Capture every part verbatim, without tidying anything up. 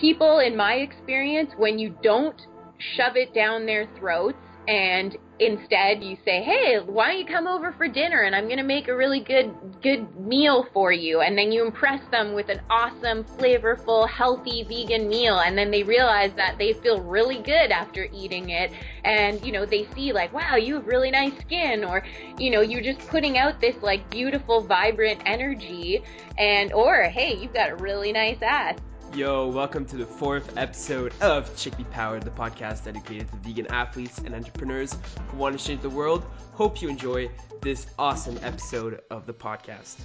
people, in my experience, when you don't shove it down their throats and instead you say, hey, why don't you come over for dinner and I'm going to make a really good good meal for you, and then you impress them with an awesome, flavorful, healthy vegan meal, and then they realize that they feel really good after eating it, and, you know, they see like, wow, you have really nice skin, or, you know, you're just putting out this like beautiful, vibrant energy, and, or, hey, you've got a really nice ass. Yo, welcome to the fourth episode of Chickpea Powered, the podcast dedicated to vegan athletes and entrepreneurs who want to change the world. Hope you enjoy this awesome episode of the podcast.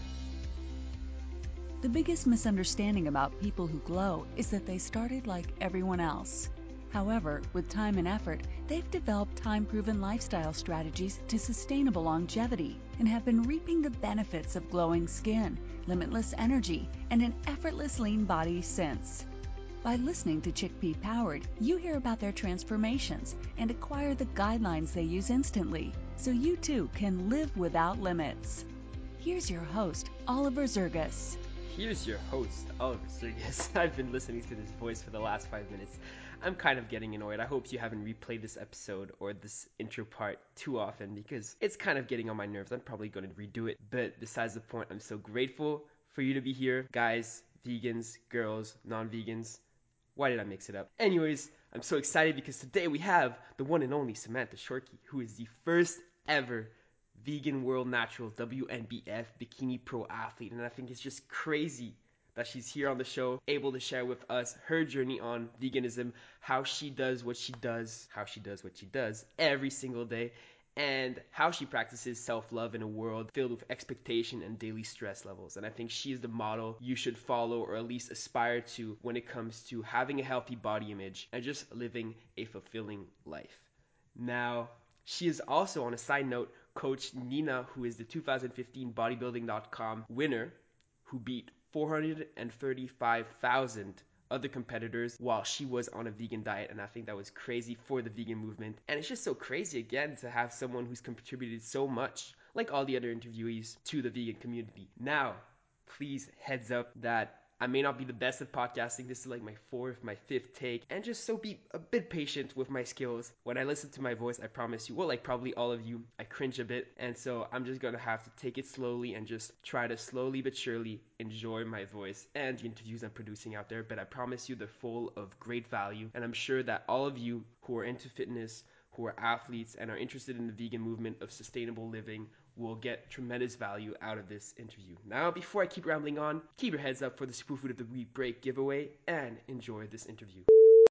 The biggest misunderstanding about people who glow is that they started like everyone else. However, with time and effort, they've developed time-proven lifestyle strategies to sustainable longevity and have been reaping the benefits of glowing skin, limitless energy, and an effortless lean body since. By listening to Chickpea Powered, you hear about their transformations and acquire the guidelines they use instantly, so you too can live without limits. Here's your host, Oliver Zergas. Here's your host, Oliver Zergas. I've been listening to this voice for the last five minutes. I'm kind of getting annoyed. I hope you haven't replayed this episode or this intro part too often because it's kind of getting on my nerves. I'm probably going to redo it. But besides the point, I'm so grateful for you to be here. Guys, vegans, girls, non-vegans. Why did I mix it up? Anyways, I'm so excited because today we have the one and only Samantha Shorkey, who is the first ever Vegan World Naturals W N B F Bikini Pro athlete. And I think it's just crazy that she's here on the show, able to share with us her journey on veganism, how she does what she does, how she does what she does every single day, and how she practices self-love in a world filled with expectation and daily stress levels. And I think she is the model you should follow, or at least aspire to, when it comes to having a healthy body image and just living a fulfilling life. Now, she is also, on a side note, Coach Nina, who is the two thousand fifteen bodybuilding dot com winner, who beat four hundred thirty-five thousand other competitors while she was on a vegan diet. And I think that was crazy for the vegan movement. And it's just so crazy, again, to have someone who's contributed so much, like all the other interviewees, to the vegan community. Now, please heads up that I may not be the best at podcasting. This is like my fourth, my fifth take. And just so be a bit patient with my skills. When I listen to my voice, I promise you, well, like probably all of you, I cringe a bit. And so I'm just going to have to take it slowly and just try to slowly but surely enjoy my voice and the interviews I'm producing out there. But I promise you, they're full of great value. And I'm sure that all of you who are into fitness, who are athletes, and are interested in the vegan movement of sustainable living will get tremendous value out of this interview. Now, before I keep rambling on, keep your heads up for the Superfood of the Week break giveaway and enjoy this interview.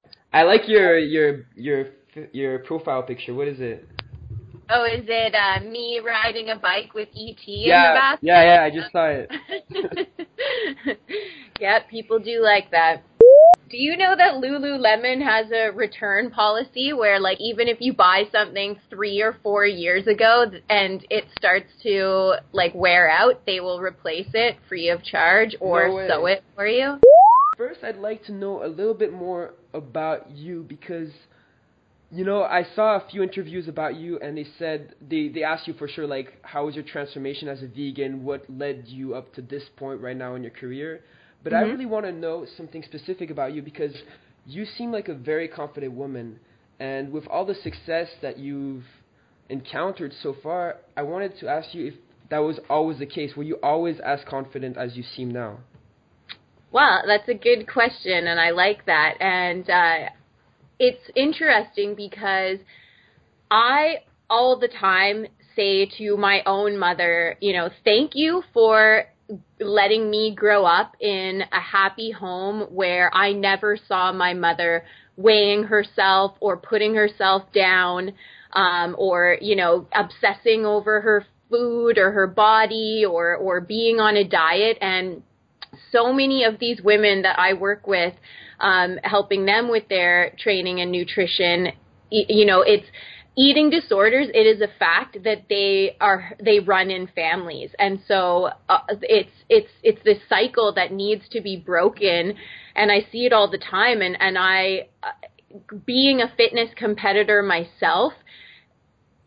I like your your your your profile picture. What is it? Oh, is it uh, me riding a bike with E T yeah, in the basket? Yeah, yeah, I just saw it. Yeah, people do like that. Do you know that Lululemon has a return policy where, like, even if you buy something three or four years ago and it starts to, like, wear out, they will replace it free of charge or No sew it for you? First, I'd like to know a little bit more about you because, you know, I saw a few interviews about you and they said, they, they asked you for sure, like, how was your transformation as a vegan? What led you up to this point right now in your career? But mm-hmm. I really want to know something specific about you because you seem like a very confident woman. And with all the success that you've encountered so far, I wanted to ask you if that was always the case. Were you always as confident as you seem now? Well, that's a good question, and I like that. And uh, it's interesting because I, all the time, say to my own mother, you know, thank you for letting me grow up in a happy home where I never saw my mother weighing herself or putting herself down, um, or, you know, obsessing over her food or her body or, or being on a diet. And so many of these women that I work with, um, helping them with their training and nutrition, you know, it's eating disorders. It is a fact that they are they run in families, and so uh, it's it's it's this cycle that needs to be broken. And I see it all the time. And and I, uh, being a fitness competitor myself,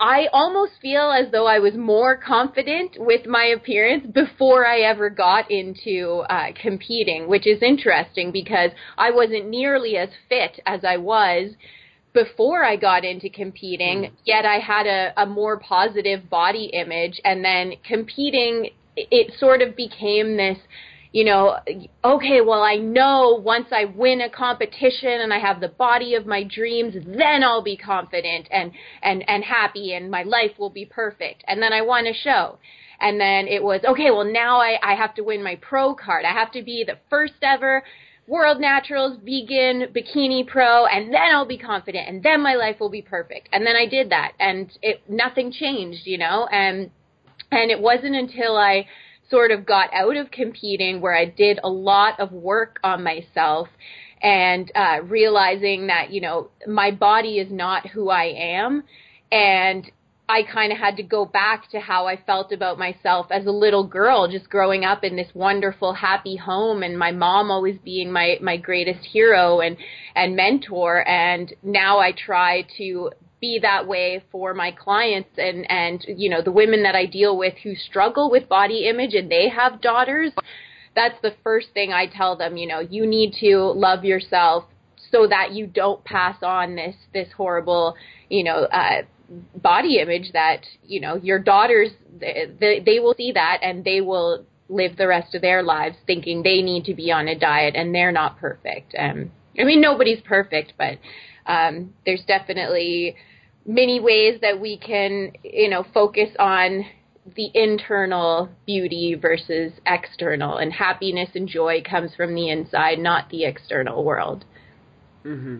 I almost feel as though I was more confident with my appearance before I ever got into uh, competing, which is interesting because I wasn't nearly as fit as I was before I got into competing, mm. yet I had a, a more positive body image. And then competing, it sort of became this, you know, okay, well, I know once I win a competition and I have the body of my dreams, then I'll be confident and, and, and happy and my life will be perfect. And then I won a show. And then it was, okay, well, now I, I have to win my pro card. I have to be the first ever World Naturals vegan bikini pro, and then I'll be confident, and then my life will be perfect. And then I did that, and it nothing changed, you know, and and it wasn't until I sort of got out of competing where I did a lot of work on myself and uh, realizing that, you know, my body is not who I am. And I kind of had to go back to how I felt about myself as a little girl, just growing up in this wonderful, happy home, and my mom always being my, my greatest hero and, and mentor. And now I try to be that way for my clients and, and, you know, the women that I deal with who struggle with body image and they have daughters. That's the first thing I tell them, you know, you need to love yourself so that you don't pass on this, this horrible, you know, uh, body image that, you know, your daughters, they, they will see that and they will live the rest of their lives thinking they need to be on a diet and they're not perfect. Um, I mean, nobody's perfect, but um, there's definitely many ways that we can, you know, focus on the internal beauty versus external, and happiness and joy comes from the inside, not the external world. Mm-hmm.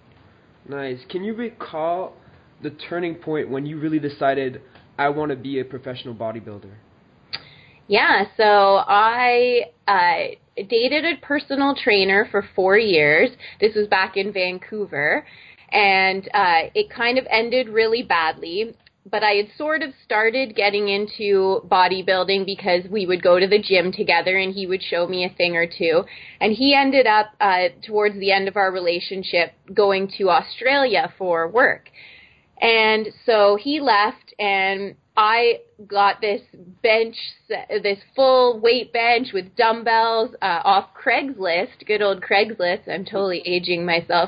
Nice. Can you recall the turning point when you really decided, I want to be a professional bodybuilder? Yeah, so I uh, dated a personal trainer for four years. This was back in Vancouver. And uh, it kind of ended really badly, but I had sort of started getting into bodybuilding because we would go to the gym together and he would show me a thing or two. And he ended up, uh, towards the end of our relationship, going to Australia for work. And so he left, and I got this bench, this full weight bench with dumbbells uh, off Craigslist, good old Craigslist. I'm totally aging myself.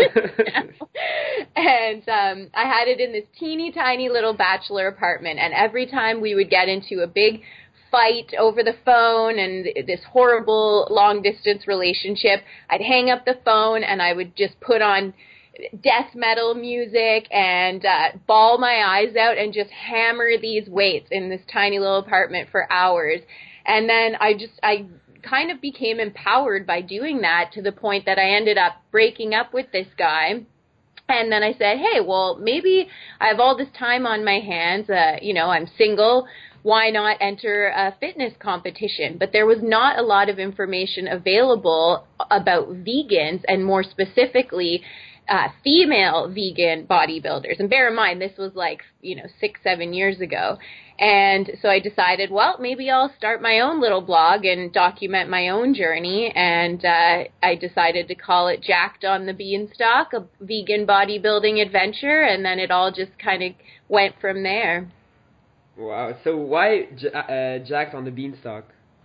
And um, I had it in this teeny tiny little bachelor apartment. And every time we would get into a big fight over the phone and this horrible long distance relationship, I'd hang up the phone and I would just put on death metal music and uh, bawl my eyes out and just hammer these weights in this tiny little apartment for hours. And then I just, I kind of became empowered by doing that to the point that I ended up breaking up with this guy. And then I said, hey, well, maybe I have all this time on my hands. Uh, you know, I'm single. Why not enter a fitness competition? But there was not a lot of information available about vegans, and more specifically, Uh, female vegan bodybuilders. And bear in mind, this was like, you know, six, seven years ago. And so I decided, well, maybe I'll start my own little blog and document my own journey. And uh, I decided to call it Jacked on the Beanstalk, a vegan bodybuilding adventure. And then it all just kind of went from there. Wow. So why j- uh, Jacked on the Beanstalk?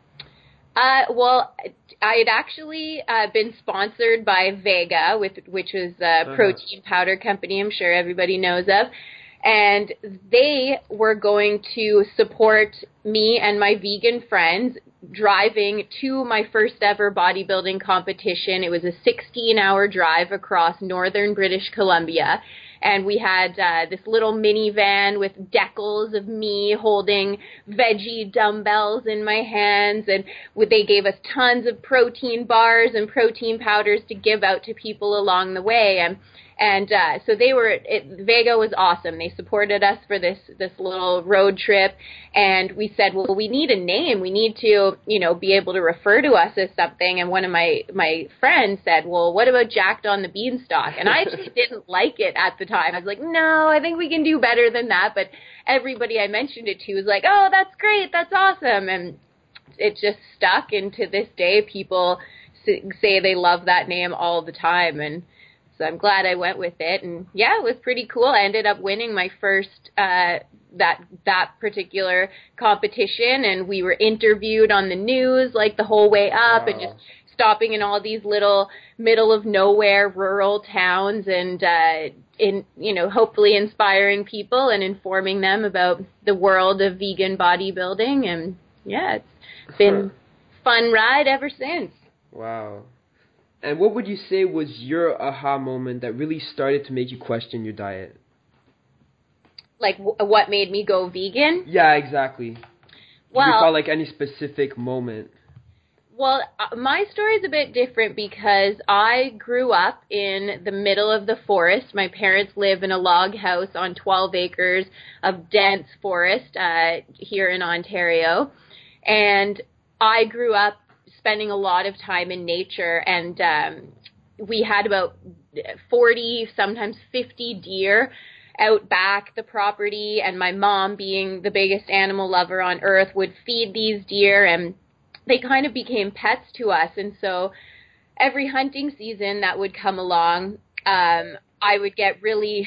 Uh, well, I had actually uh, been sponsored by Vega, with, which was a uh-huh. protein powder company I'm sure everybody knows of. And they were going to support me and my vegan friends driving to my first ever bodybuilding competition. It was a sixteen hour drive across northern British Columbia. And we had uh, this little minivan with decals of me holding veggie dumbbells in my hands. And they gave us tons of protein bars and protein powders to give out to people along the way. And And uh, so they were, it, Vega was awesome. They supported us for this, this little road trip. And we said, well, we need a name. We need to, you know, be able to refer to us as something. And one of my, my friends said, well, what about Jacked on the Beanstalk? And I actually didn't like it at the time. I was like, no, I think we can do better than that. But everybody I mentioned it to was like, oh, that's great. That's awesome. And it just stuck. And to this day, people say they love that name all the time. And So I'm glad I went with it. And yeah, it was pretty cool. I ended up winning my first, uh, that, that particular competition. And we were interviewed on the news, like the whole way up, Wow. and just stopping in all these little middle of nowhere rural towns and, uh, in, you know, hopefully inspiring people and informing them about the world of vegan bodybuilding. And yeah, it's been fun ride ever since. Wow. And what would you say was your aha moment that really started to make you question your diet? Like, w- what made me go vegan? Yeah, exactly. Well, you recall like any specific moment? Well, uh, my story is a bit different because I grew up in the middle of the forest. My parents live in a log house on twelve acres of dense forest uh, here in Ontario. And I grew up spending a lot of time in nature, and um, we had about forty, sometimes fifty deer out back the property, and my mom, being the biggest animal lover on earth, would feed these deer, and they kind of became pets to us. And so every hunting season that would come along, um, I would get really,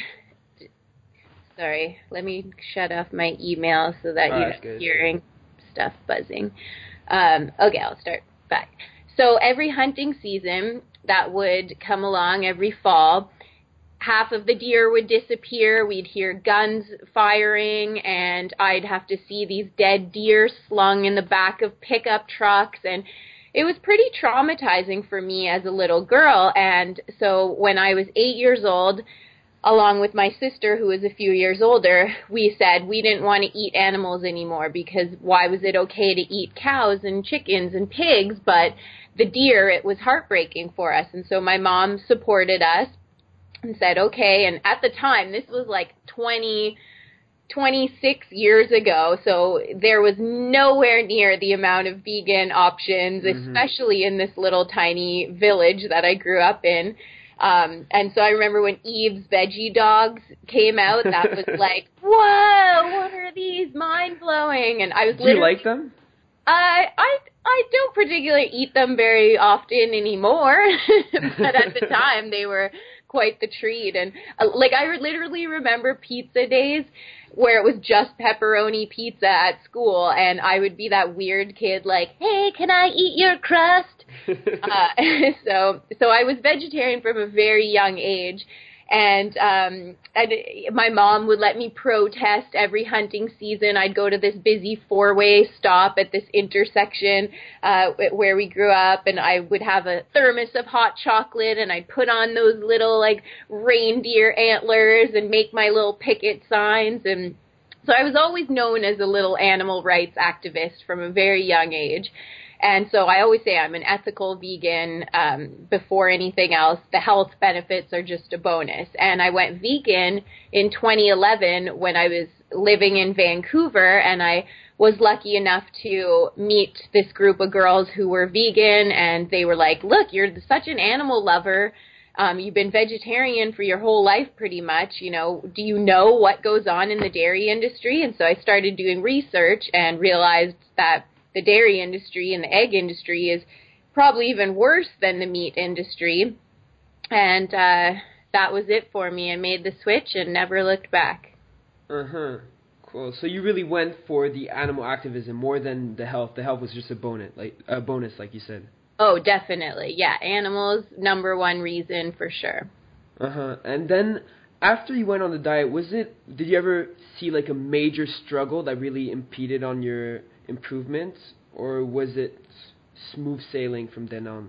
sorry, let me shut off my email so that Oh, you're that's good. hearing stuff buzzing. Um, okay, I'll start back. So every hunting season that would come along every fall, half of the deer would disappear, we'd hear guns firing, and I'd have to see these dead deer slung in the back of pickup trucks, and it was pretty traumatizing for me as a little girl. And so when I was eight years old, along with my sister, who was a few years older, we said we didn't want to eat animals anymore, because why was it okay to eat cows and chickens and pigs, but the deer, it was heartbreaking for us. And so my mom supported us and said, okay. And at the time, this was like twenty, twenty-six years ago, so there was nowhere near the amount of vegan options, Mm-hmm. especially in this little tiny village that I grew up in. Um, and so I remember when Eve's Veggie Dogs came out, that was like, whoa, what are these? Mind-blowing. And I was Do you literally... like them? I I I don't particularly eat them very often anymore, but at the time they were quite the treat. And uh, like I literally remember pizza days where it was just pepperoni pizza at school, and I would be that weird kid like, hey, can I eat your crust? uh, so so I was vegetarian from a very young age. And um, and my mom would let me protest every hunting season. I'd go to this busy four-way stop at this intersection uh, where we grew up, and I would have a thermos of hot chocolate, and I'd put on those little, like, reindeer antlers and make my little picket signs. And so I was always known as a little animal rights activist from a very young age. And so I always say I'm an ethical vegan um, before anything else. The health benefits are just a bonus. And I went vegan in twenty eleven when I was living in Vancouver, and I was lucky enough to meet this group of girls who were vegan, and they were like, look, you're such an animal lover. Um, you've been vegetarian for your whole life pretty much. You know, do you know what goes on in the dairy industry? And so I started doing research and realized that the dairy industry and the egg industry is probably even worse than the meat industry. And uh, that was it for me. I made the switch and never looked back. Uh-huh. Cool. So you really went for the animal activism more than the health. The health was just a bonus, like a bonus, like you said. Oh, definitely. Yeah, animals, number one reason for sure. Uh-huh. And then after you went on the diet, was it, did you ever see like a major struggle that really impeded on your improvements, or was it smooth sailing from then on?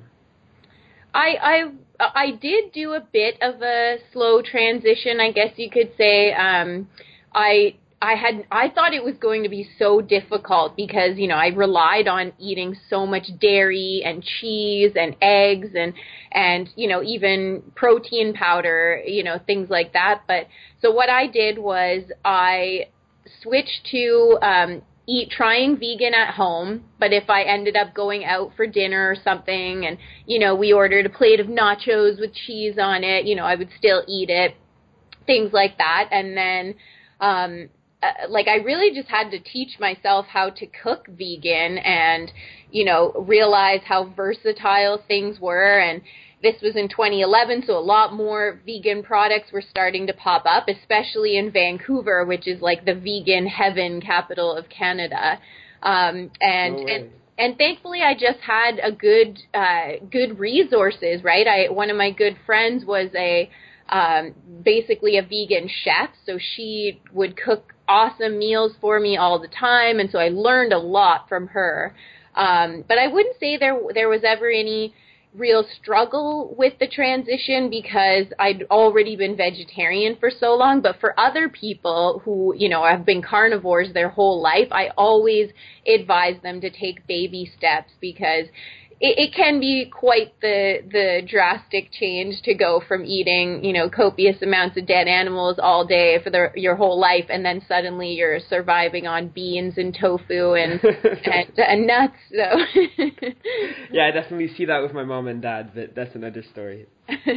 I I I did do a bit of a slow transition, I guess you could say. Um, I I had I thought it was going to be so difficult because, you know, I relied on eating so much dairy and cheese and eggs and and you know, even protein powder, you know, things like that. But so what I did was I switched to um, eat trying vegan at home, but if I ended up going out for dinner or something and, you know, we ordered a plate of nachos with cheese on it, you know, I would still eat it, things like that. And then, um, uh, like, I really just had to teach myself how to cook vegan and, you know, realize how versatile things were. And, this was in twenty eleven, so a lot more vegan products were starting to pop up, especially in Vancouver, which is like the vegan heaven capital of Canada. Um, and, No and and thankfully, I just had a good uh, good resources, right? I one of my good friends was a um, basically a vegan chef, so she would cook awesome meals for me all the time, and so I learned a lot from her. Um, but I wouldn't say there there was ever any real struggle with the transition because I'd already been vegetarian for so long. But for other people who, you know, have been carnivores their whole life, I always advise them to take baby steps because it, it can be quite the the drastic change to go from eating, you know, copious amounts of dead animals all day for the, your whole life, and then suddenly you're surviving on beans and tofu and and, and nuts. So yeah, I definitely see that with my mom and dad, but that's another story.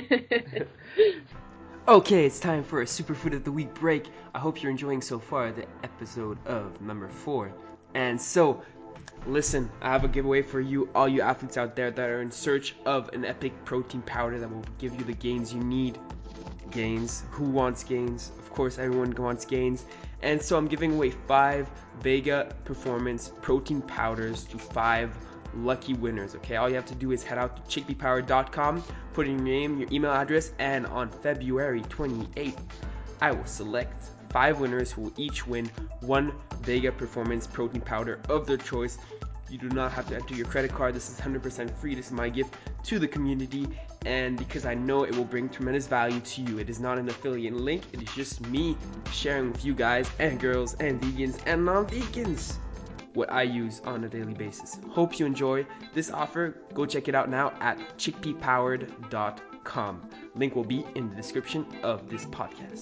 Okay, it's time for a Superfood of the Week break. I hope you're enjoying so far the episode of number four. And so, listen, I have a giveaway for you, all you athletes out there that are in search of an epic protein powder that will give you the gains you need. Gains. Who wants gains? Of course, everyone wants gains. And so I'm giving away five Vega Performance protein powders to five lucky winners. Okay, all you have to do is head out to chickpea power dot com, put in your name, your email address, and on February twenty-eighth, I will select five winners who will each win one Vega Performance protein powder of their choice. You do not have to enter your credit card. This is one hundred percent free. This is my gift to the community, and because I know it will bring tremendous value to you. It is not an affiliate link. It is just me sharing with you guys and girls and vegans and non-vegans what I use on a daily basis. Hope you enjoy this offer. Go check it out now at chickpea powered dot com. Link will be in the description of this podcast.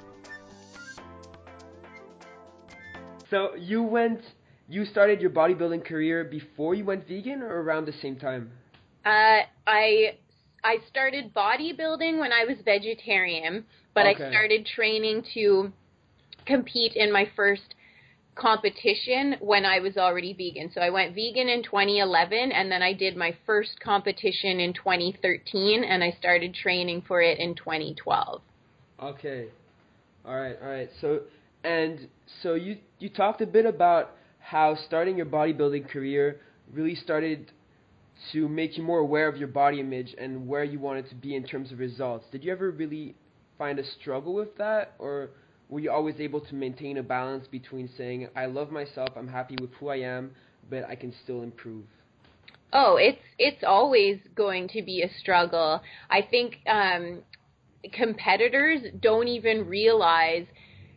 So you went, you started your bodybuilding career before you went vegan or around the same time? Uh, I I started bodybuilding when I was vegetarian, but Okay. I started training to compete in my first competition when I was already vegan. So I went vegan in twenty eleven, and then I did my first competition in twenty thirteen, and I started training for it in twenty twelve. Okay. All right, all right. So, and so you you talked a bit about how starting your bodybuilding career really started to make you more aware of your body image and where you wanted to be in terms of results. Did you ever really find a struggle with that, or were you always able to maintain a balance between saying, I love myself, I'm happy with who I am, but I can still improve? Oh, it's it's always going to be a struggle. I think um, competitors don't even realize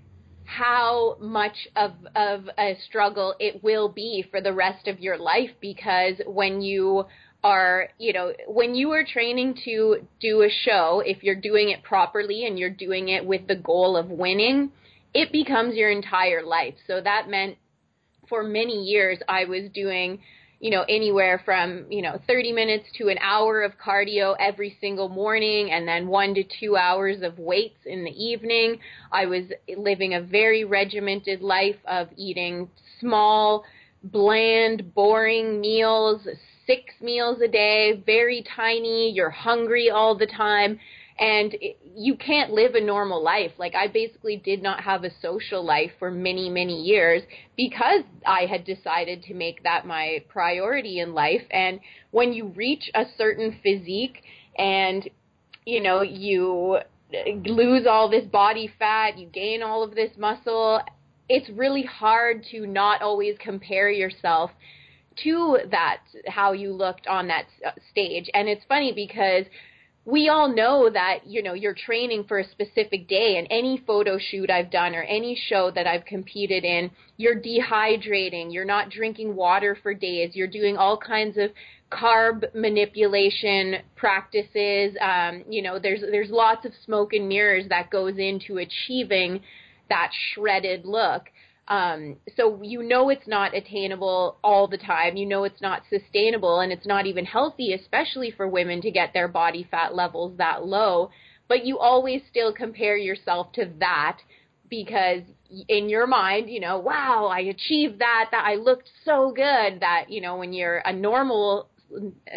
how much of of a struggle it will be for the rest of your life, because when you are, you know, when you are training to do a show, if you're doing it properly and you're doing it with the goal of winning, it becomes your entire life. So that meant for many years I was doing, you know, anywhere from, you know, thirty minutes to an hour of cardio every single morning, and then one to two hours of weights in the evening. I was living a very regimented life of eating small, bland, boring meals, six meals a day, very tiny. You're hungry all the time. And it, you can't live a normal life. Like, I basically did not have a social life for many, many years because I had decided to make that my priority in life. And when you reach a certain physique and, you know, you lose all this body fat, you gain all of this muscle, it's really hard to not always compare yourself to that, how you looked on that stage. And it's funny because we all know that, you know, you're training for a specific day, and any photo shoot I've done or any show that I've competed in, you're dehydrating, you're not drinking water for days, you're doing all kinds of carb manipulation practices. Um, you know, there's there's lots of smoke and mirrors that goes into achieving that shredded look. Um, so you know it's not attainable all the time. You know it's not sustainable, and it's not even healthy, especially for women, to get their body fat levels that low. But you always still compare yourself to that because in your mind, you know, wow, I achieved that, that I looked so good, that, you know, when you're a normal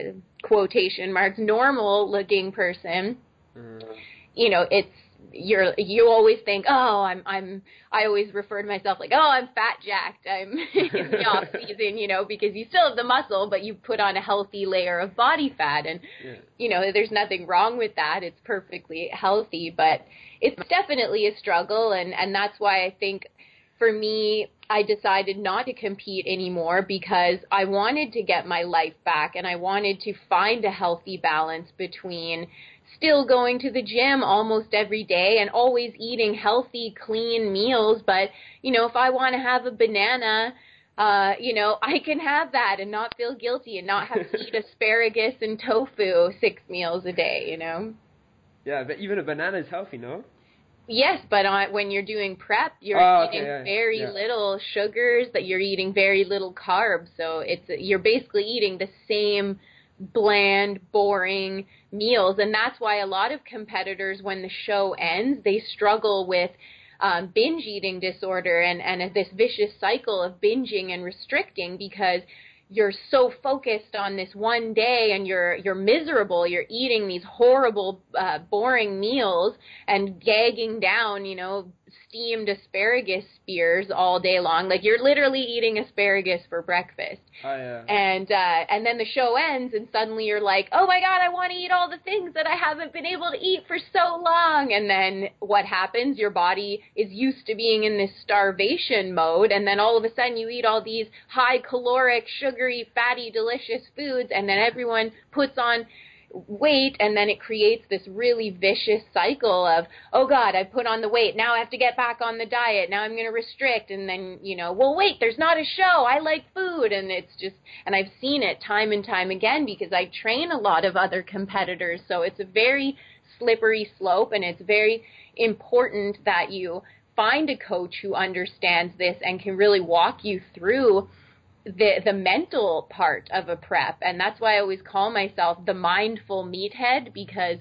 quotation marks, normal looking person, Mm-hmm. you know, it's, you're, you always think, oh, I'm, I'm, I always refer to myself like, oh, I'm fat jacked. I'm in the off season, you know, because you still have the muscle, but you put on a healthy layer of body fat. And, Yeah. you know, there's nothing wrong with that. It's perfectly healthy, but it's definitely a struggle. And, and that's why I think for me, I decided not to compete anymore because I wanted to get my life back and I wanted to find a healthy balance between still going to the gym almost every day and always eating healthy, clean meals. But, you know, if I want to have a banana, uh, you know, I can have that and not feel guilty and not have to eat asparagus and tofu six meals a day, you know? Yeah, but even a banana is healthy, no? Yes, but on, when you're doing prep, you're oh, okay, eating yeah, very yeah. little sugars, that you're eating very little carbs. So it's you're basically eating the same bland, boring meals. And that's why a lot of competitors, when the show ends, they struggle with um, binge eating disorder and, and this vicious cycle of binging and restricting because you're so focused on this one day and you're you're miserable. You're eating these horrible, uh, boring meals and gagging down, you know, steamed asparagus spears all day long. Like you're literally eating asparagus for breakfast. Oh, yeah. And uh, and then the show ends and suddenly you're like, oh my God, I want to eat all the things that I haven't been able to eat for so long. And then what happens? Your body is used to being in this starvation mode. And then all of a sudden you eat all these high caloric, sugary, fatty, delicious foods. And then everyone puts on weight, and then it creates this really vicious cycle of, oh God, I put on the weight, now I have to get back on the diet, now I'm going to restrict, and then, you know, well, wait, there's not a show, I like food, and it's just, and I've seen it time and time again because I train a lot of other competitors, so it's a very slippery slope, and it's very important that you find a coach who understands this and can really walk you through the the mental part of a prep. And that's why I always call myself the mindful meathead, because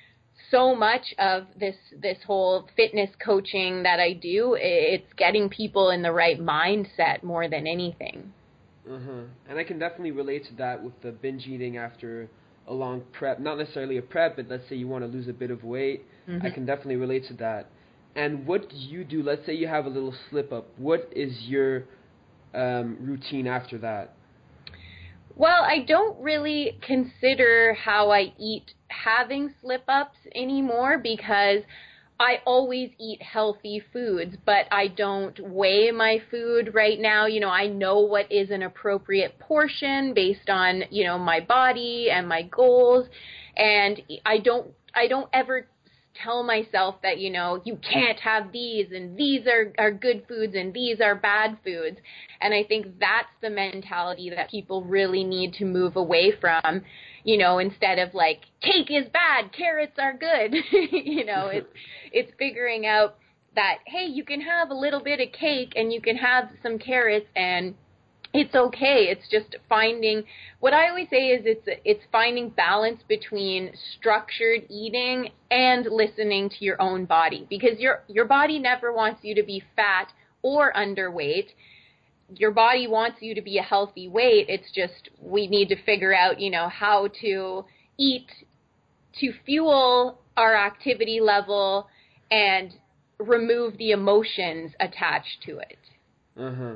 so much of this this whole fitness coaching that I do, it's getting people in the right mindset more than anything. Uh-huh. And I can definitely relate to that with the binge eating after a long prep. Not necessarily a prep, but let's say you want to lose a bit of weight. Mm-hmm. I can definitely relate to that. And what do you do? Let's say you have a little slip up. What is your Um, routine after that? Well, I don't really consider how I eat having slip-ups anymore because I always eat healthy foods, but I don't weigh my food right now. You know, I know what is an appropriate portion based on, you know, my body and my goals, and I don't I don't ever tell myself that, you know, you can't have these and these are, are good foods and these are bad foods. And I think that's the mentality that people really need to move away from, you know, instead of like, cake is bad, carrots are good. You know, it's, it's figuring out that, hey, you can have a little bit of cake and you can have some carrots and it's okay. It's just finding, what I always say is it's it's finding balance between structured eating and listening to your own body, because your your body never wants you to be fat or underweight. Your body wants you to be a healthy weight. It's just we need to figure out, you know, how to eat to fuel our activity level and remove the emotions attached to it. Uh-huh.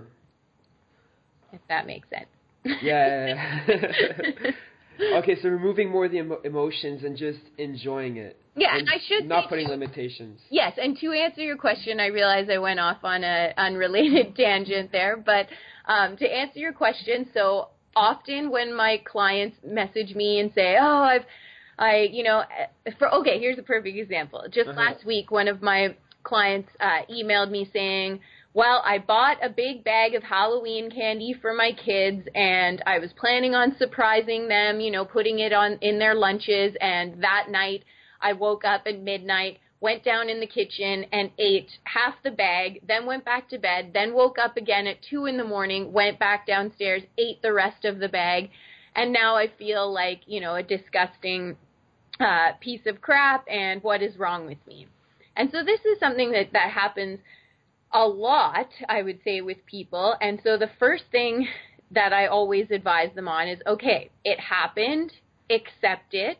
If that makes sense. Yeah. Okay, so removing more of the emo- emotions and just enjoying it. Yeah, and I should not say putting too, limitations. Yes, and to answer your question, I realize I went off on a unrelated tangent there, but um, to answer your question, so often when my clients message me and say, oh, I've, I, you know, for okay, here's a perfect example. Just uh-huh. last week, one of my clients uh, emailed me saying, well, I bought a big bag of Halloween candy for my kids, and I was planning on surprising them, you know, putting it on in their lunches, and that night I woke up at midnight, went down in the kitchen and ate half the bag, then went back to bed, then woke up again at two in the morning, went back downstairs, ate the rest of the bag, and now I feel like, you know, a disgusting uh, piece of crap, and what is wrong with me? And so this is something that, that happens a lot, I would say, with people. And so the first thing that I always advise them on is, okay, it happened. accept it,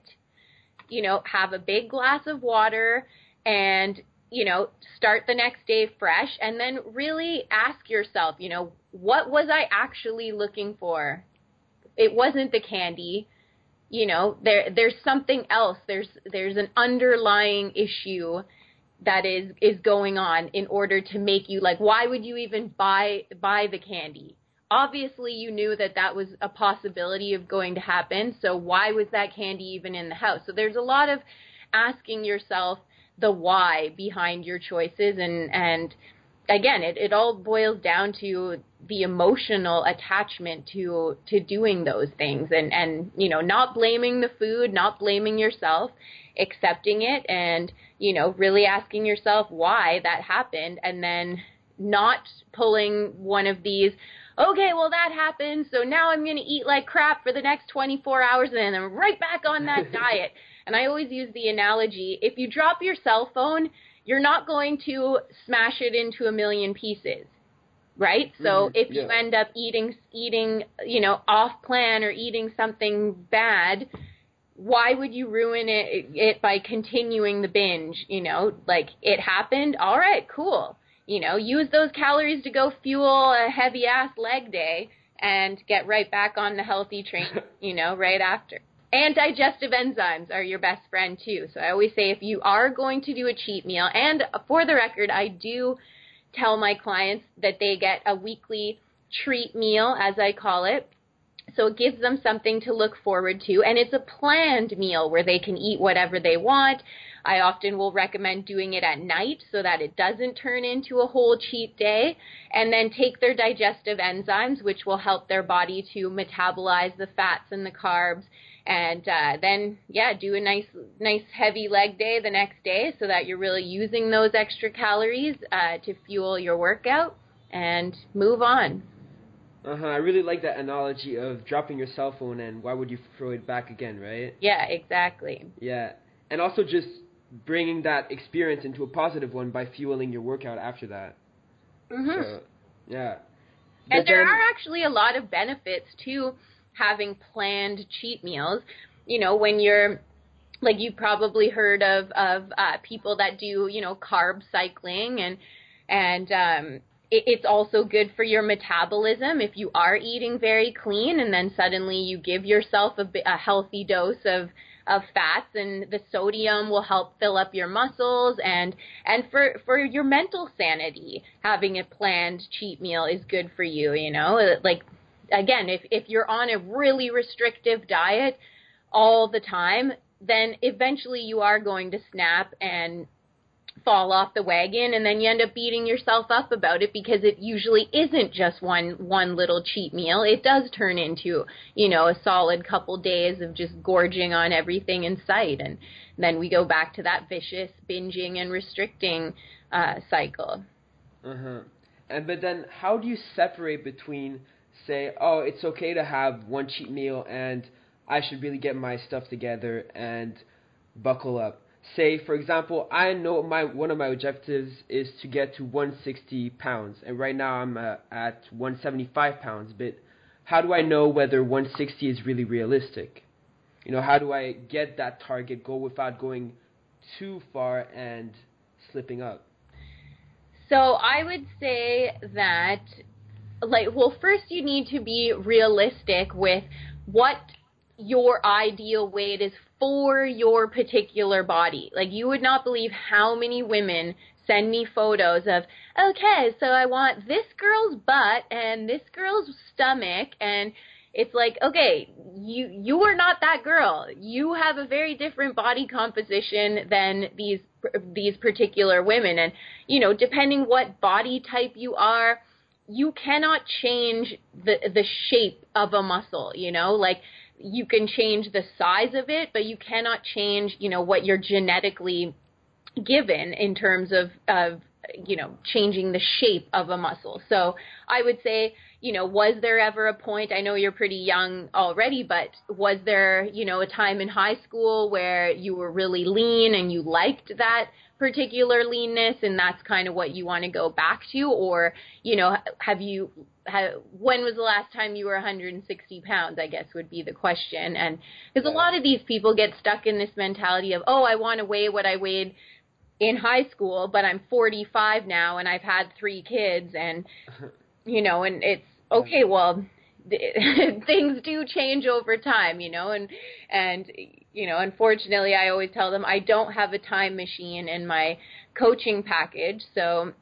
you know, have a big glass of water and, you know, start the next day fresh, and then really ask yourself, you know, what was I actually looking for? It wasn't the candy. You know, there there's something else. There's there's an underlying issue that is is going on in order to make you, like, why would you even buy buy the candy? Obviously, you knew that that was a possibility of going to happen, so why was that candy even in the house? So there's a lot of asking yourself the why behind your choices, and, and again, it, it all boils down to the emotional attachment to to doing those things, and, and, you know, not blaming the food, not blaming yourself, accepting it, and, you know, really asking yourself why that happened, and then not pulling one of these, okay, well, that happened, so now I'm going to eat like crap for the next twenty-four hours, and then I'm right back on that diet. And I always use the analogy, if you drop your cell phone, you're not going to smash it into a million pieces, right? So Mm-hmm. if Yeah. you end up eating, eating, you know, off plan or eating something bad, why would you ruin it, it by continuing the binge? You know, like, it happened, all right, cool. You know, use those calories to go fuel a heavy-ass leg day and get right back on the healthy train, you know, right after. And digestive enzymes are your best friend, too. So I always say, if you are going to do a cheat meal, and for the record, I do tell my clients that they get a weekly treat meal, as I call it. So it gives them something to look forward to, and it's a planned meal where they can eat whatever they want. I often will recommend doing it at night so that it doesn't turn into a whole cheat day, and then take their digestive enzymes, which will help their body to metabolize the fats and the carbs, and uh, then, yeah, do a nice, nice heavy leg day the next day so that you're really using those extra calories uh, to fuel your workout, and move on. Uh-huh. I really like that analogy of dropping your cell phone and why would you throw it back again, right? Yeah, exactly. Yeah. And also just bringing that experience into a positive one by fueling your workout after that. Mm-hmm. So, yeah. And But there then, are actually a lot of benefits to having planned cheat meals. You know, when you're, like, you've probably heard of, of uh, people that do, you know, carb cycling, and, and um, it, it's also good for your metabolism if you are eating very clean, and then suddenly you give yourself a, a healthy dose of of fats, and the sodium will help fill up your muscles, and and for for your mental sanity, having a planned cheat meal is good for you, you know. Like, again, if if you're on a really restrictive diet all the time, then eventually you are going to snap and fall off the wagon, and then you end up beating yourself up about it, because it usually isn't just one one little cheat meal. It does turn into, you know, a solid couple days of just gorging on everything in sight, and then we go back to that vicious binging and restricting uh, cycle. uh-huh. And but then how do you separate between, say, oh, it's okay to have one cheat meal and I should really get my stuff together and buckle up? Say, for example, I know my one of my objectives is to get to one hundred sixty pounds, and right now I'm uh, at one hundred seventy-five pounds, but how do I know whether one hundred sixty is really realistic? You know, how do I get that target goal without going too far and slipping up? So I would say that, like, well, first you need to be realistic with what your ideal weight is for your particular body. Like, you would not believe how many women send me photos of, okay, so I want this girl's butt and this girl's stomach, and it's like, okay, you you are not that girl. You have a very different body composition than these these particular women, and, you know, depending what body type you are, you cannot change the the shape of a muscle, you know, like, you can change the size of it, but you cannot change, you know, what you're genetically given in terms of, of, you know, changing the shape of a muscle. So I would say, you know, was there ever a point, I know you're pretty young already, but was there, you know, a time in high school where you were really lean and you liked that particular leanness, and that's kind of what you want to go back to? Or, you know, have you how, when was the last time you were one hundred sixty pounds, I guess would be the question. And because yeah. a lot of these people get stuck in this mentality of, oh, I want to weigh what I weighed in high school, but I'm forty-five now and I've had three kids, and, you know, and it's, okay, well, things do change over time, you know, and, and, you know, unfortunately, I always tell them I don't have a time machine in my coaching package. So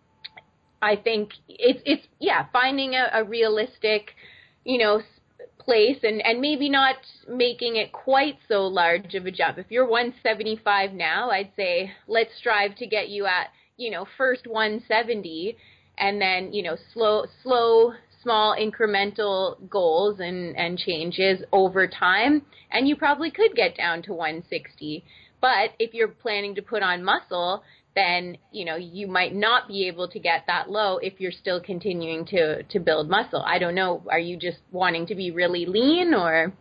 I think it's, it's, yeah, finding a, a realistic, you know, place, and, and maybe not making it quite so large of a jump. If you're one seventy-five now, I'd say let's strive to get you at, you know, first one seventy, and then, you know, slow, slow, small incremental goals and, and changes over time, and you probably could get down to one sixty. But if you're planning to put on muscle, then, you know, you might not be able to get that low if you're still continuing to, to build muscle. I don't know. Are you just wanting to be really lean, or?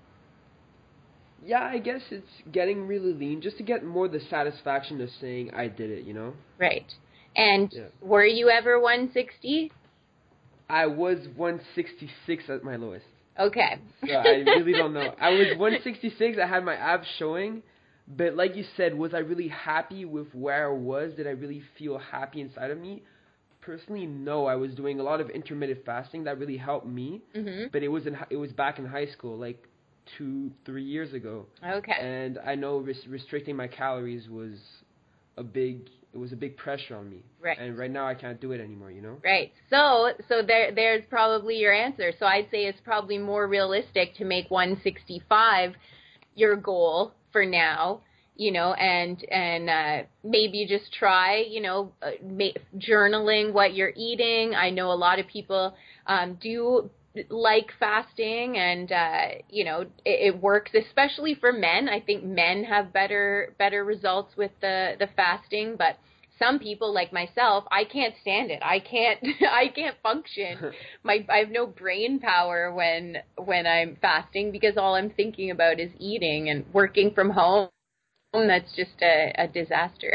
Yeah, I guess it's getting really lean just to get more the satisfaction of saying I did it, you know? Right. And yeah. Were you ever one sixty? I was one sixty-six at my lowest. Okay. So I really don't know. I was one sixty-six. I had my abs showing. But like you said, was I really happy with where I was? Did I really feel happy inside of me? Personally, no. I was doing a lot of intermittent fasting that really helped me. Mm-hmm. But it was in it was back in high school, like two, three years ago. Okay. And I know res- restricting my calories was a big it was a big pressure on me. Right. And right now I can't do it anymore. You know. Right. So so there there's probably your answer. So I'd say it's probably more realistic to make one sixty-five your goal for now, you know, and and uh, maybe just try, you know, uh, ma- journaling what you're eating. I know a lot of people um, do like fasting, and uh, you know, it, it works, especially for men. I think men have better better results with the the fasting, but some people like myself, I can't stand it. I can't I can't function. My I have no brain power when when I'm fasting, because all I'm thinking about is eating, and working from home, that's just a, a disaster.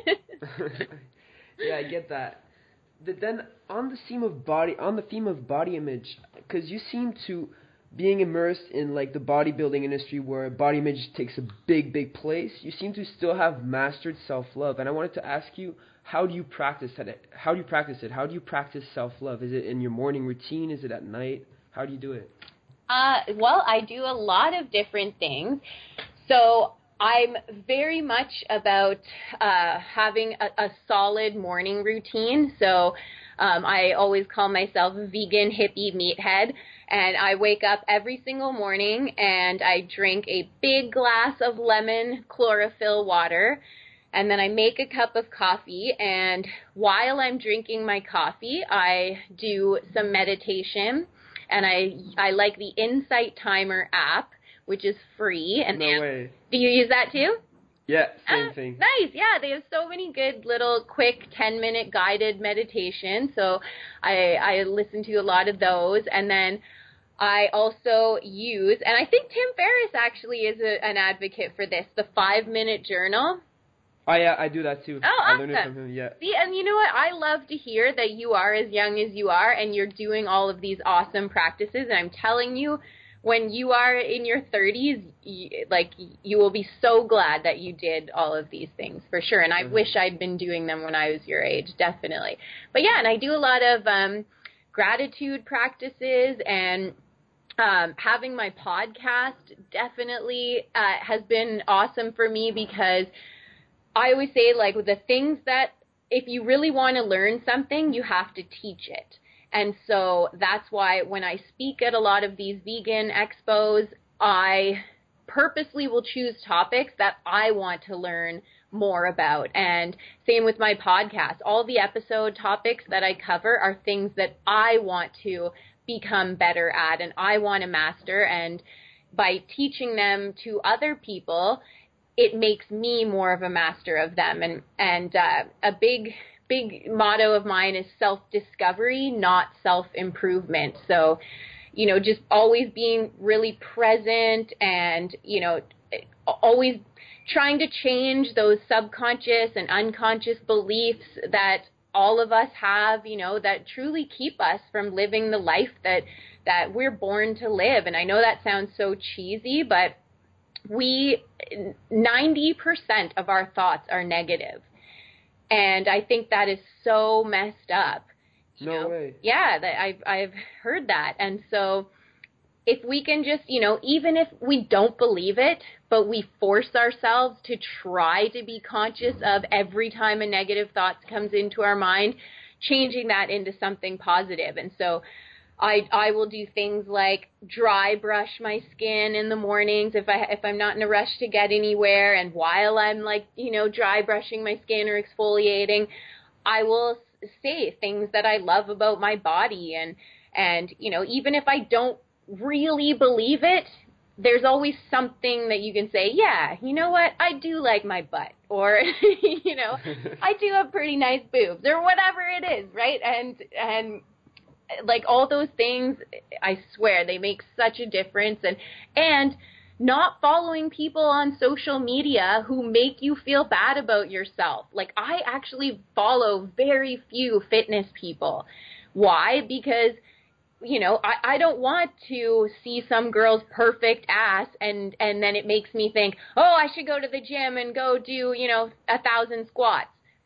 Yeah, I get that. But then on the theme of body on the theme of body image, because you seem to being immersed in like the bodybuilding industry where body image takes a big, big place, you seem to still have mastered self-love. And I wanted to ask you, how do you practice it? How do you practice it? How do you practice self-love? Is it in your morning routine? Is it at night? How do you do it? Uh, well, I do a lot of different things. So I'm very much about uh, having a, a solid morning routine. So um, I always call myself a vegan hippie meathead. And I wake up every single morning and I drink a big glass of lemon chlorophyll water. And then I make a cup of coffee. And while I'm drinking my coffee, I do some meditation. And I I like the Insight Timer app, which is free. And no way. Do you use that too? Yeah, same ah, thing. Nice. Yeah, they have so many good little quick ten-minute guided meditations. So I I listen to a lot of those. And then I also use, and I think Tim Ferriss actually is a, an advocate for this, the five-minute journal. Oh, yeah, I do that too. Oh, I awesome. learned it from him, yeah. See, and you know what? I love to hear that you are as young as you are and you're doing all of these awesome practices. And I'm telling you, when you are in your thirties, you, like, you will be so glad that you did all of these things, for sure. And I mm-hmm. wish I'd been doing them when I was your age, definitely. But yeah, and I do a lot of um, gratitude practices, and Um, having my podcast definitely uh, has been awesome for me, because I always say, like, the things that if you really want to learn something, you have to teach it. And so that's why when I speak at a lot of these vegan expos, I purposely will choose topics that I want to learn more about. And same with my podcast. All the episode topics that I cover are things that I want to become better at and I want to master, and by teaching them to other people, it makes me more of a master of them. And and uh, a big big motto of mine is self-discovery, not self-improvement. So, you know, just always being really present, and, you know, always trying to change those subconscious and unconscious beliefs that all of us have, you know, that truly keep us from living the life that, that we're born to live. And I know that sounds so cheesy, but we, ninety percent of our thoughts are negative. And I think that is so messed up. You no know? way. Yeah, that I've, I've heard that. And so if we can just, you know, even if we don't believe it, but we force ourselves to try to be conscious of every time a negative thought comes into our mind, changing that into something positive. And so I I will do things like dry brush my skin in the mornings if I if I'm not in a rush to get anywhere, and while I'm like, you know, dry brushing my skin or exfoliating, I will say things that I love about my body, and and you know, even if I don't really believe it, there's always something that you can say, yeah, you know what, I do like my butt, or you know, I do have pretty nice boobs, or whatever it is, right? And and like all those things, I swear they make such a difference. And and not following people on social media who make you feel bad about yourself. Like, I actually follow very few fitness people. Why? Because, you know, I, I don't want to see some girl's perfect ass and, and then it makes me think, oh, I should go to the gym and go do, you know, a thousand squats.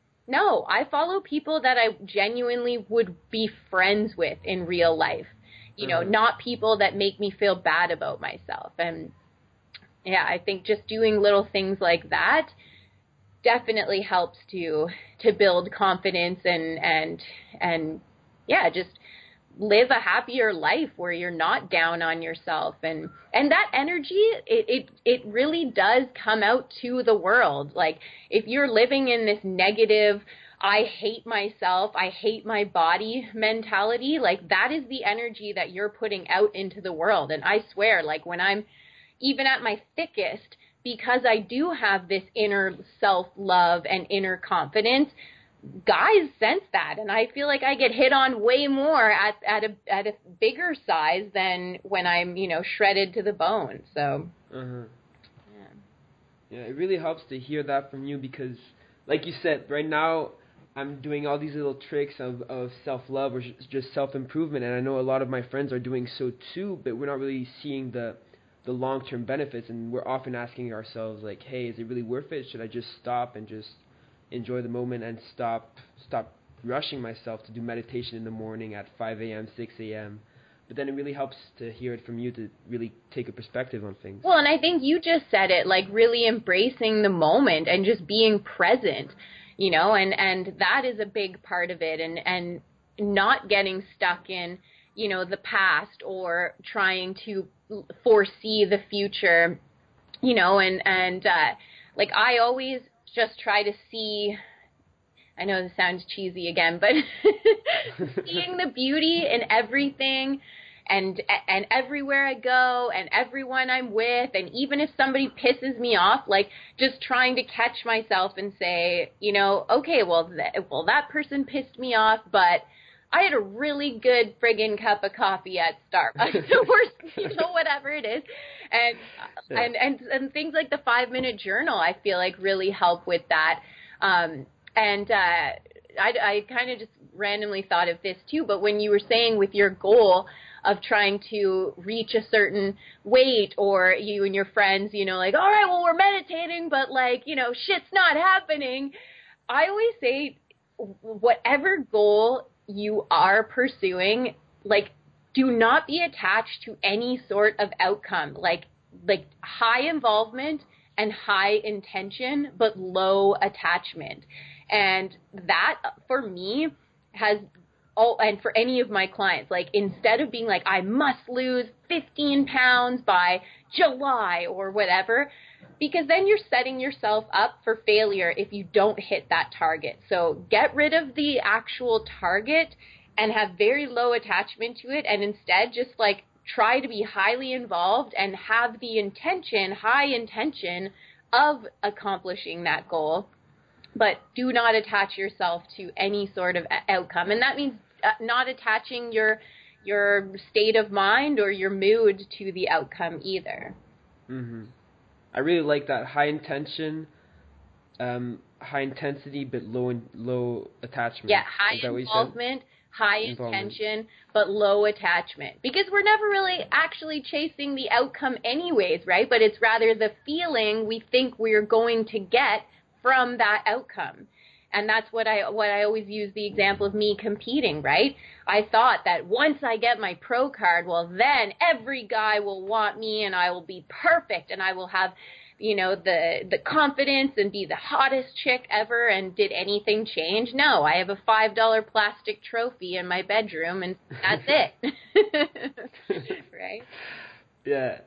No, I follow people that I genuinely would be friends with in real life, you know, mm-hmm. not people that make me feel bad about myself. And yeah, I think just doing little things like that definitely helps to to build confidence and and and yeah, just live a happier life where you're not down on yourself. And and that energy, it, it it really does come out to the world. Like, if you're living in this negative, I hate myself, I hate my body mentality, like, that is the energy that you're putting out into the world. And I swear, like, when I'm even at my thickest, because I do have this inner self-love and inner confidence, guys sense that, and I feel like I get hit on way more at at a at a bigger size than when I'm, you know, shredded to the bone. So uh-huh. yeah. yeah, it really helps to hear that from you, because, like you said, right now I'm doing all these little tricks of, of self-love or just self-improvement, and I know a lot of my friends are doing so too, but we're not really seeing the the long-term benefits, and we're often asking ourselves, like, hey, is it really worth it? Should I just stop and just enjoy the moment and stop stop rushing myself to do meditation in the morning at five a.m., six a.m.? But then it really helps to hear it from you to really take a perspective on things. Well, and I think you just said it, like, really embracing the moment and just being present, you know, and, and that is a big part of it, and, and not getting stuck in, you know, the past or trying to foresee the future, you know, and, and uh, like, I always just try to see, I know this sounds cheesy again, but seeing the beauty in everything and and everywhere I go and everyone I'm with, and even if somebody pisses me off, like, just trying to catch myself and say, you know, okay, well, th- well that person pissed me off, but I had a really good friggin' cup of coffee at Starbucks, or, you know, whatever it is. And, yeah. and, and, and things like the five minute journal, I feel like, really help with that. Um, and, uh, I, I kind of just randomly thought of this too, but when you were saying with your goal of trying to reach a certain weight, or you and your friends, you know, like, all right, well, we're meditating, but, like, you know, shit's not happening. I always say, whatever goal you are pursuing, like, do not be attached to any sort of outcome. Like, like high involvement and high intention, but low attachment. And that, for me, has, oh, and for any of my clients, like, instead of being like, I must lose fifteen pounds by July or whatever, because then you're setting yourself up for failure if you don't hit that target. So get rid of the actual target and have very low attachment to it, and instead just, like, try to be highly involved and have the intention, high intention of accomplishing that goal, but do not attach yourself to any sort of outcome. And that means uh, not attaching your your state of mind or your mood to the outcome either. Mm-hmm. I really like that high intention, um, high intensity but low in, low attachment. Yeah, high Is that what you said? involvement, high Involvement. intention, but low attachment. Because we're never really actually chasing the outcome anyways, right? But it's rather the feeling we think we're going to get from that outcome. And that's what I what I always use the example of me competing, right? I thought that once I get my pro card, well, then every guy will want me and I will be perfect and I will have, you know, the the confidence and be the hottest chick ever. And did anything change? No, I have a five dollar plastic trophy in my bedroom and that's it. Right? Yeah.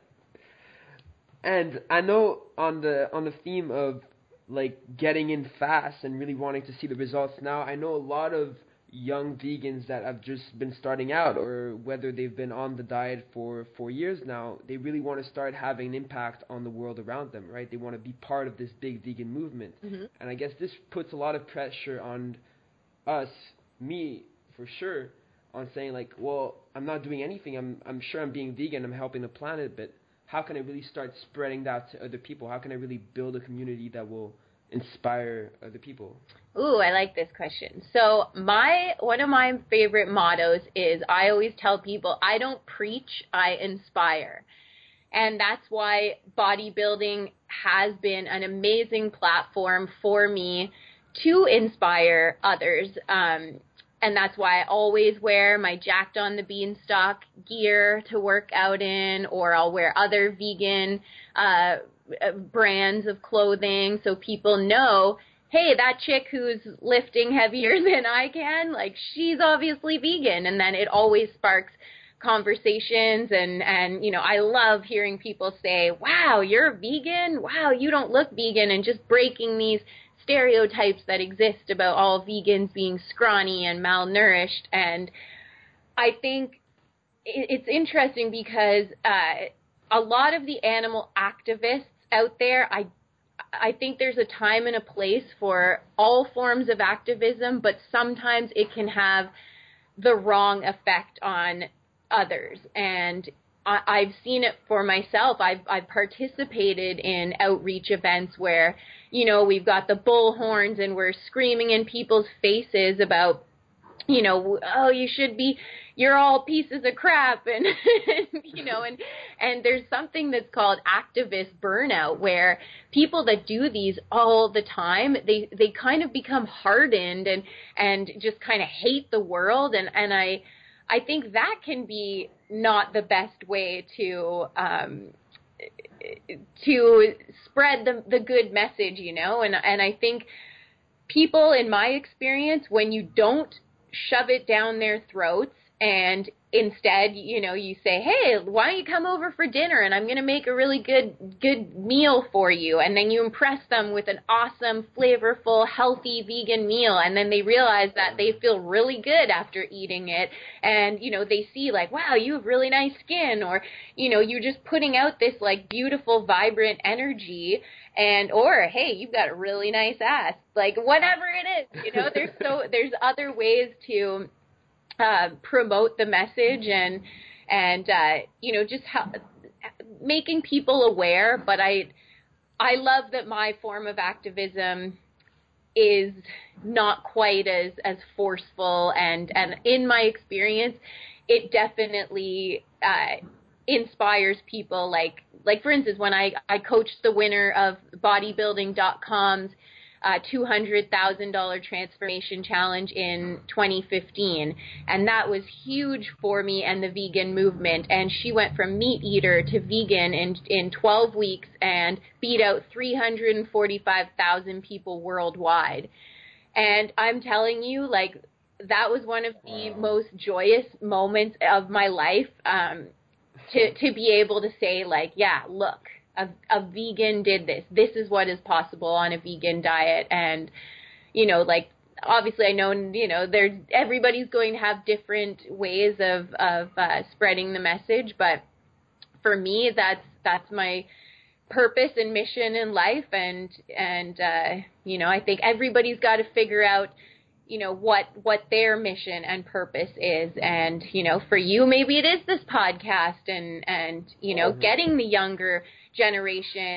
And I know on the on the theme of like getting in fast and really wanting to see the results now, I know a lot of young vegans that have just been starting out, or whether they've been on the diet for four years now, they really want to start having an impact on the world around them, right? They want to be part of this big vegan movement. Mm-hmm. And I guess this puts a lot of pressure on us, me for sure, on saying like, well, I'm not doing anything. I'm I'm sure I'm being vegan. I'm helping the planet, but how can I really start spreading that to other people? How can I really build a community that will inspire other people? Ooh, I like this question. So my one of my favorite mottos is I always tell people I don't preach, I inspire. And that's why bodybuilding has been an amazing platform for me to inspire others. Um, and that's why I always wear my Jacked on the Beanstalk gear to work out in, or I'll wear other vegan uh, brands of clothing so people know, hey, that chick who's lifting heavier than I can, like, she's obviously vegan. And then it always sparks conversations, and, and, you know, I love hearing people say, wow, you're vegan? Wow, you don't look vegan, and just breaking these stereotypes that exist about all vegans being scrawny and malnourished. And I think it's interesting because uh, a lot of the animal activists out there, I I think there's a time and a place for all forms of activism, but sometimes it can have the wrong effect on others. And I, I've seen it for myself. I've, I've participated in outreach events where, you know, we've got the bullhorns and we're screaming in people's faces about, you know, oh, you should be, you're all pieces of crap. And, you know, and, and there's something that's called activist burnout, where people that do these all the time, they, they kind of become hardened and, and just kind of hate the world. And, and I, I think that can be not the best way to, um, to spread the, the good message, you know, and, and I think people, in my experience, when you don't shove it down their throats and instead, you know, you say, hey, why don't you come over for dinner and I'm going to make a really good good meal for you. And then you impress them with an awesome, flavorful, healthy vegan meal. And then they realize that they feel really good after eating it. And, you know, they see like, wow, you have really nice skin, or, you know, you're just putting out this like beautiful, vibrant energy. And, or, hey, you've got a really nice ass, like whatever it is, you know, there's so, there's other ways to uh, promote the message and, and, uh, you know, just how, making people aware. But I, I love that my form of activism is not quite as, as forceful. And, and in my experience, it definitely, uh, inspires people. Like, like for instance, when I, I coached the winner of bodybuilding dot com's uh, two hundred thousand dollars transformation challenge in twenty fifteen. And that was huge for me and the vegan movement. And she went from meat eater to vegan in, in twelve weeks and beat out three hundred forty-five thousand people worldwide. And I'm telling you, like, that was one of the wow. most joyous moments of my life. Um, to, to be able to say, like, yeah, look, a, a vegan did this. This is what is possible on a vegan diet. And, you know, like, obviously I know, you know, there's, everybody's going to have different ways of, of uh, spreading the message. But for me, that's, that's my purpose and mission in life. And, and uh, you know, I think everybody's got to figure out, you know, what, what their mission and purpose is. And, you know, for you, maybe it is this podcast and, and, you know, mm-hmm. getting the younger generation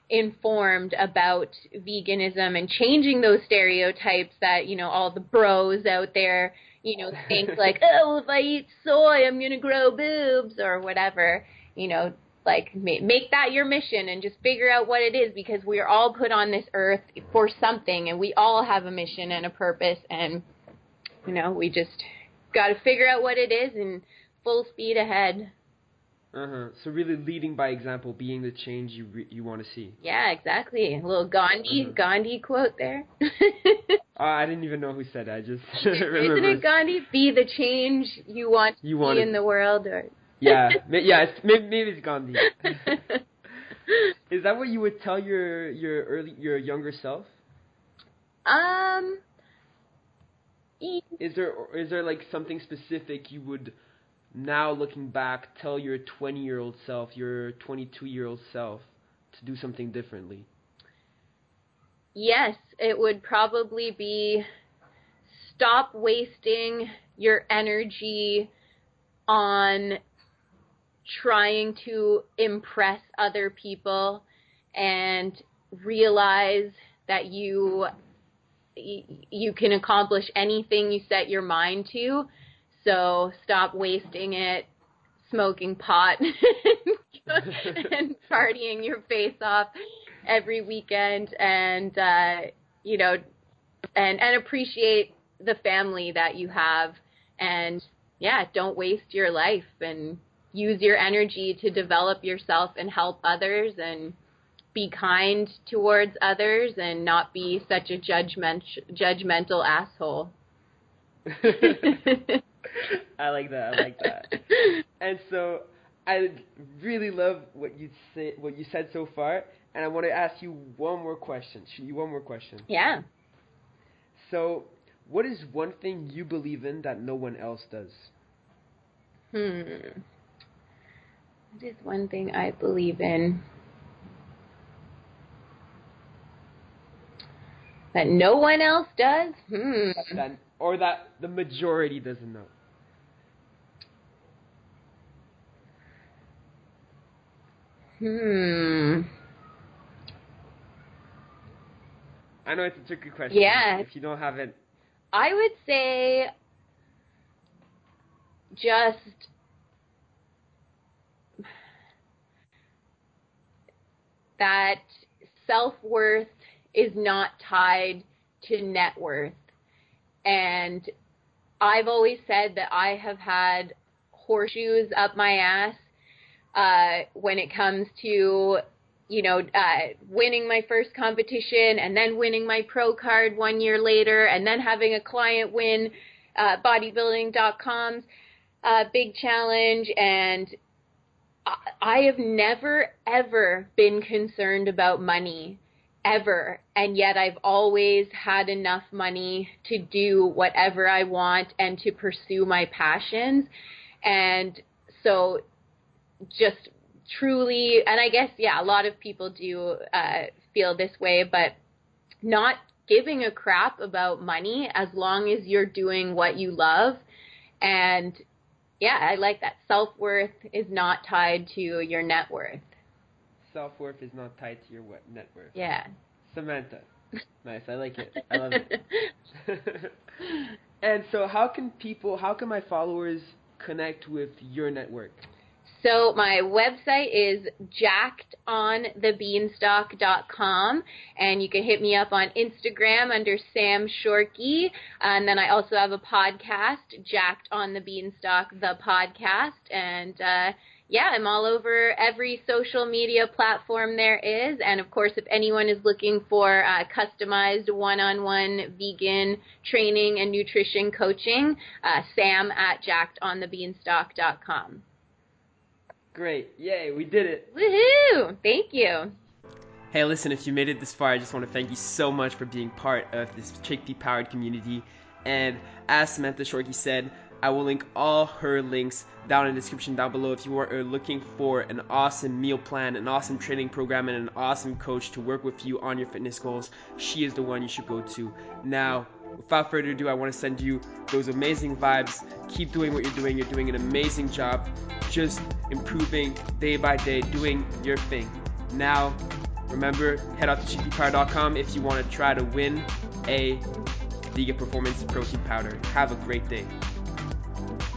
informed about veganism and changing those stereotypes that, you know, all the bros out there, you know, think like, oh, if I eat soy, I'm going to grow boobs or whatever, you know, like make that your mission and just figure out what it is, because we are all put on this earth for something and we all have a mission and a purpose, and, you know, we just got to figure out what it is and full speed ahead. Uh-huh. So really leading by example, being the change you re- you want to see. Yeah, exactly. A little Gandhi uh-huh. Gandhi quote there. uh, I didn't even know who said it. I just remember. Isn't it Gandhi? Be the change you want to you see wanna... in the world, or yeah, yeah. It's, maybe, maybe it's Gandhi. Is that what you would tell your your early your younger self? Um. Is there is there like something specific you would, now looking back, tell your twenty-year-old self, your twenty-two-year-old self to do something differently? Yes, it would probably be stop wasting your energy on trying to impress other people and realize that you you can accomplish anything you set your mind to. So stop wasting it smoking pot and partying your face off every weekend, and uh, you know, and and appreciate the family that you have, and yeah, don't waste your life and use your energy to develop yourself and help others and be kind towards others and not be such a judgment judgmental asshole. I like that. I like that. And so I really love what you say, what you said so far, and I want to ask you one more question. Shoot you one more question. Yeah. So, what is one thing you believe in that no one else does? Hmm. What is one thing I believe in that no one else does? Hmm. That, or that the majority doesn't know. Hmm. I know it's a tricky question. Yeah. If you don't have it. I would say just that self-worth is not tied to net worth. And I've always said that I have had horseshoes up my ass uh, when it comes to, you know, uh, winning my first competition and then winning my pro card one year later and then having a client win uh, bodybuilding dot com's uh, big challenge. And I have never, ever been concerned about money, ever. And yet I've always had enough money to do whatever I want and to pursue my passions. And so just truly, and I guess, yeah, a lot of people do uh, feel this way, but not giving a crap about money as long as you're doing what you love. And yeah, I like that. Self-worth is not tied to your net worth. Self-worth is not tied to your net worth. Yeah. Samantha. Nice. I like it. I love it. And so how can people, how can my followers connect with your network? So my website is jacked on the beanstalk dot com, and you can hit me up on Instagram under Sam Shorkey, and then I also have a podcast, Jacked on the Beanstalk, the podcast, and uh, yeah, I'm all over every social media platform there is, and of course, if anyone is looking for uh, customized one-on-one vegan training and nutrition coaching, uh, Sam at jacked on the beanstalk dot com. Great. Yay, we did it. Woohoo! Thank you. Hey, listen, if you made it this far, I just want to thank you so much for being part of this chickpea-powered community. And as Samantha Shorkey said, I will link all her links down in the description down below if you are looking for an awesome meal plan, an awesome training program, and an awesome coach to work with you on your fitness goals. She is the one you should go to. Now, without further ado, I want to send you those amazing vibes. Keep doing what you're doing. You're doing an amazing job. Just improving day by day, doing your thing. Now, Remember, head out to cheat power dot com if you want to try to win a Liga Performance protein powder. Have a great day.